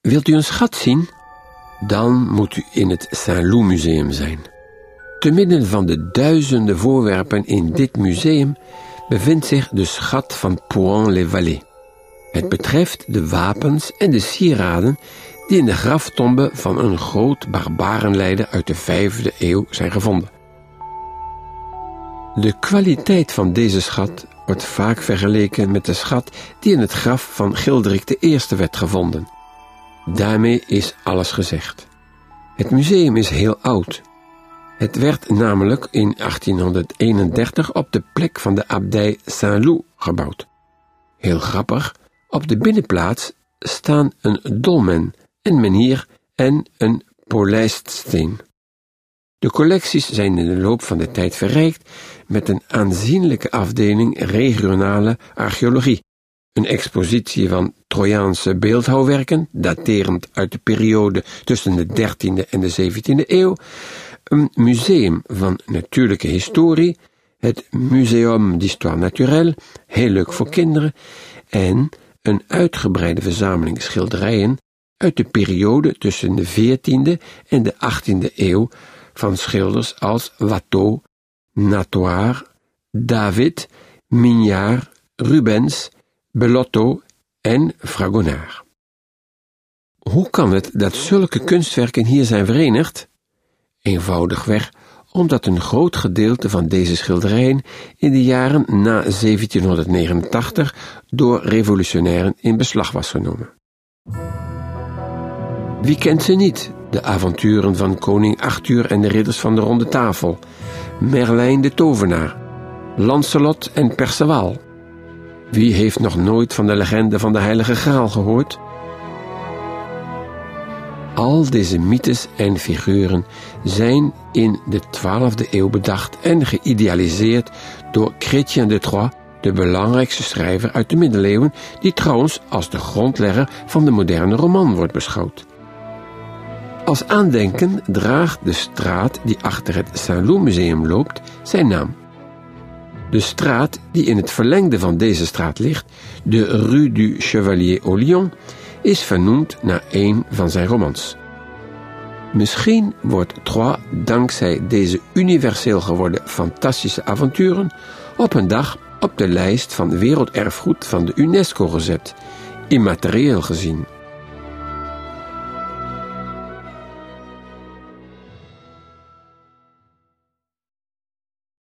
Wilt u een schat zien? Dan moet u in het Saint-Loup Museum zijn. Te midden van de duizenden voorwerpen in dit museum bevindt zich de schat van Pouhon-les-Vallées. Het betreft de wapens en de sieraden die in de graftombe van een groot barbarenleider uit de 5e eeuw zijn gevonden. De kwaliteit van deze schat wordt vaak vergeleken met de schat die in het graf van Gilderik I werd gevonden. Daarmee is alles gezegd. Het museum is heel oud. Het werd namelijk in 1831 op de plek van de abdij Saint-Loup gebouwd. Heel grappig, op de binnenplaats staan een dolmen, een menhir en een polijststeen. De collecties zijn in de loop van de tijd verrijkt met een aanzienlijke afdeling regionale archeologie, een expositie van Trojaanse beeldhouwwerken, daterend uit de periode tussen de 13e en de 17e eeuw, een museum van natuurlijke historie, het Muséum d'Histoire Naturelle, heel leuk voor kinderen, en een uitgebreide verzameling schilderijen uit de periode tussen de 14e en de 18e eeuw van schilders als Watteau, Natoire, David, Mignard, Rubens, Bellotto en Fragonard. Hoe kan het dat zulke kunstwerken hier zijn verenigd? Eenvoudigweg omdat een groot gedeelte van deze schilderijen in de jaren na 1789 door revolutionairen in beslag was genomen. Wie kent ze niet? De avonturen van koning Arthur en de ridders van de Ronde Tafel, Merlijn de Tovenaar, Lancelot en Perceval. Wie heeft nog nooit van de legende van de Heilige Graal gehoord? Al deze mythes en figuren zijn in de 12e eeuw bedacht en geïdealiseerd door Chrétien de Troyes, de belangrijkste schrijver uit de middeleeuwen, die trouwens als de grondlegger van de moderne roman wordt beschouwd. Als aandenken draagt de straat die achter het Saint-Loup Museum loopt zijn naam. De straat die in het verlengde van deze straat ligt, de Rue du Chevalier au Lion, is vernoemd naar een van zijn romans. Misschien wordt Troyes dankzij deze universeel geworden fantastische avonturen op een dag op de lijst van werelderfgoed van de UNESCO gezet, immaterieel gezien.